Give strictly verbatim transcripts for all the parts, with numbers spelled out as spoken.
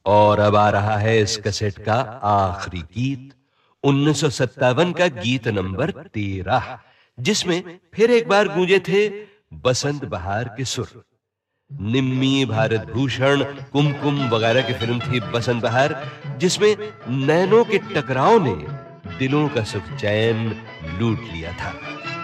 और अब आ रहा है इस कैसेट का आखिरी गीत, उन्नीस सौ सत्तावन का गीत नंबर तेरह, जिसमें फिर एक बार गूंजे थे बसंत बहार के सुर। निम्मी, भारत भूषण, कुमकुम वगैरह की फिल्म थी बसंत बहार, जिसमें नैनों के टकराव ने दिलों का सुख चैन लूट लिया था।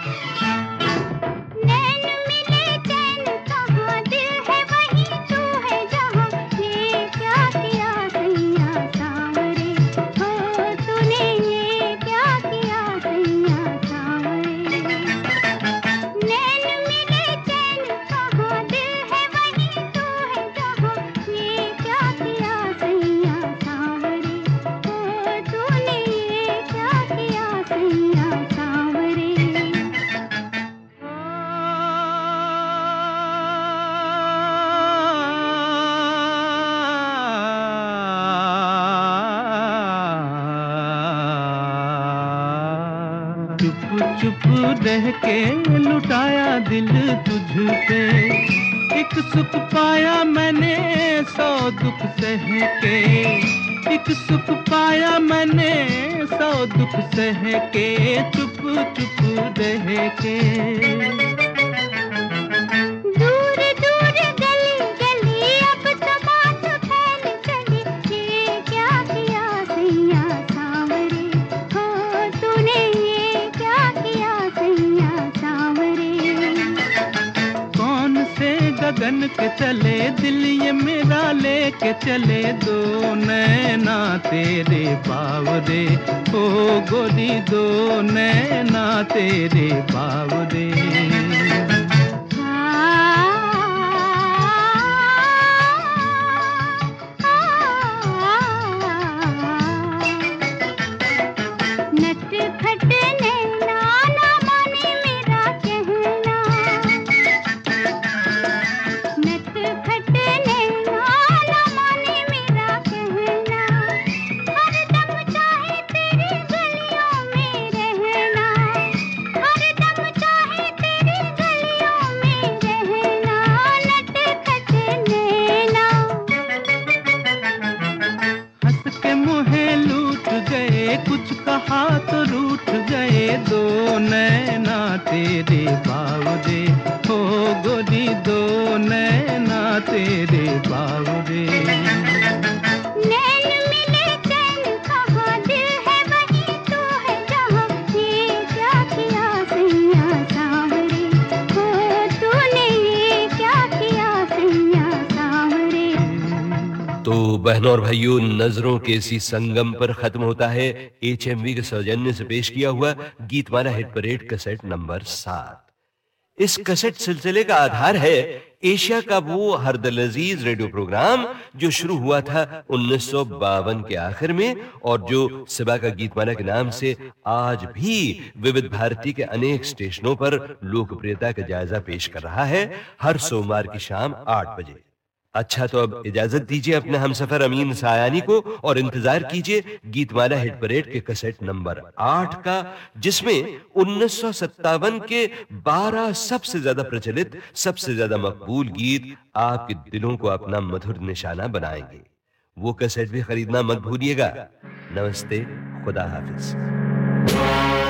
चुप रह के लुटाया दिल तुझ पे, एक सुख पाया मैंने सौ दुख सह के, एक सुख पाया मैंने सौ दुख सह के, चुप चुप रह के। गगन के चले दिल ये मेरा लेके चले, दो नैना तेरे बावरे, ओ गोरी दो नैना तेरे बावरे। कुछ कहा तो रूठ गए, दो नैना तेरे बावरे, हो गोरी दो नैना तेरे बावरे। नैन मिले चैन कहाँ, दिल है वही तो है जहाँ, ये क्या किया सैया सांवरे, हो तूने ये क्या किया सैया सांवरे। तो बहनों और भाइयों, नजरों के इसी संगम पर खत्म होता है एचएमवी के सौजन्य से पेश किया हुआ Geetmala hit parade cassette number सात। इस कैसेट सिलसिले का आधार है एशिया का वो हरदलअजीज रेडियो प्रोग्राम जो शुरू हुआ था उन्नीस सौ बावन के आखिर में, और जो सिबा का गीतमाला के नाम से आज भी विविध भारती के अनेक स्टेशनों पर लोकप्रियता का जायजा पेश कर रहा है, हर सोमवार की शाम आठ बजे। अच्छा, तो अब इजाजत दीजिए अपने हमसफर अमीन सायानी को, और इंतजार कीजिए गीतमाला हिट परेड के कैसेट नंबर आठ का, जिसमें उन्नीस सौ सत्तावन के बारह सबसे ज्यादा प्रचलित, सबसे ज्यादा मकबूल गीत आपके दिलों को अपना मधुर निशाना बनाएंगे। वो कैसेट भी खरीदना मत भूलिएगा। नमस्ते, खुदा हाफिज।